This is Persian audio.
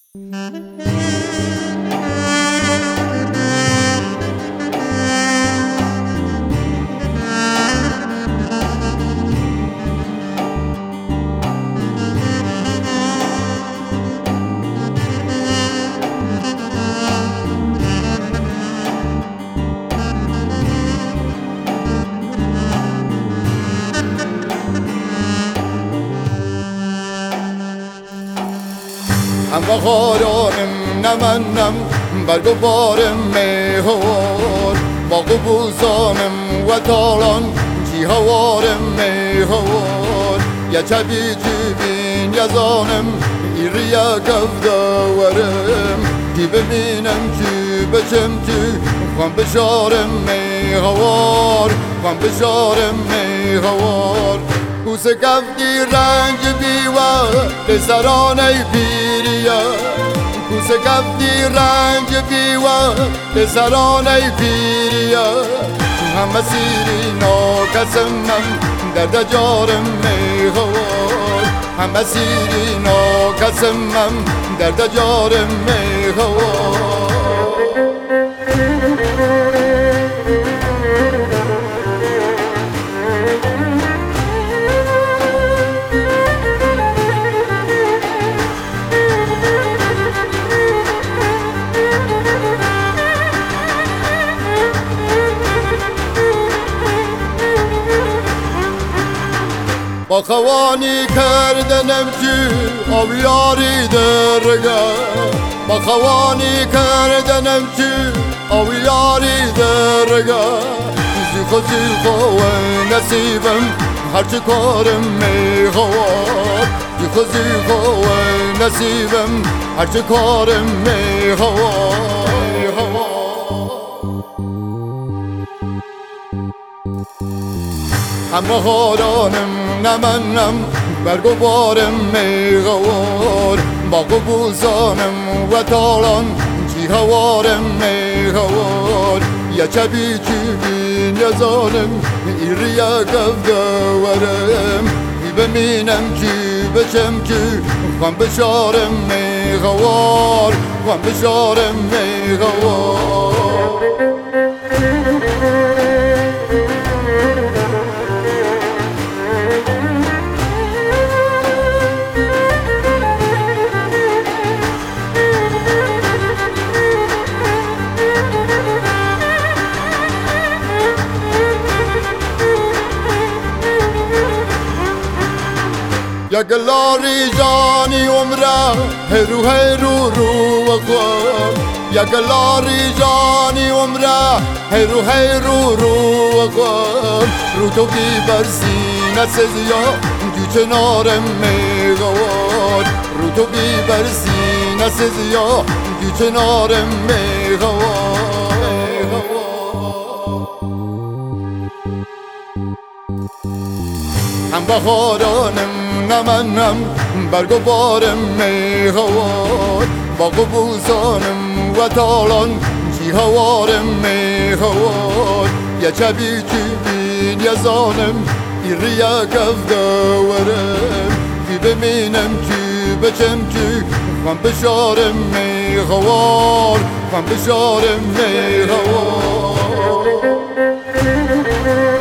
هم بخارانم نمنم برگ و بارم میهوار باغ و بوزانم و تالان جی هوارم میهوار یا چبی جبین یزانم ایریا گفداورم کی ببینم کی بچم کی خوان بشارم میهوار خوان بشارم میهوار کوس گفتی رنج بیوا لسرانه پیریا کوس گفتی رنج بیوا لسرانه پیریا هم مسیری ناکسمم درد جارم میخوار هم مسیری ناکسمم درد جارم میخوار با خوانی کردنم که آویاری درگا با خوانی کردنم که آویاری درگا زیخو و نصیبم هرچی کارم میخواد زیخو و نصیبم هرچی کارم میخواد هم بخارانم نمنم برگ و بارم میغوار باغ و بوزانم و تالان جی هوارم میغوار یا چبی چبین یزانم ایریا گفداورم کی ببینم کی بچم کی خوان بشارم میغوار خوان بشارم میغوار یا گلاری جانی عمره هرو رو وقوام یا گلاری جانی عمره هرو وقوام رو تو بی برسینه سزیا جو چنارم میغوار رو تو بی برسینه سزیا جو چنارم میغوار هم بخارانم نمنم برگ و بارم میخوار باغ و بوزانم و تالان جی هوارم میخوار یا چبی چبین یزانم ایریا گفداورم کی ببینم کی بچم کی خوان بشارم میخوار خوان بشارم میخوار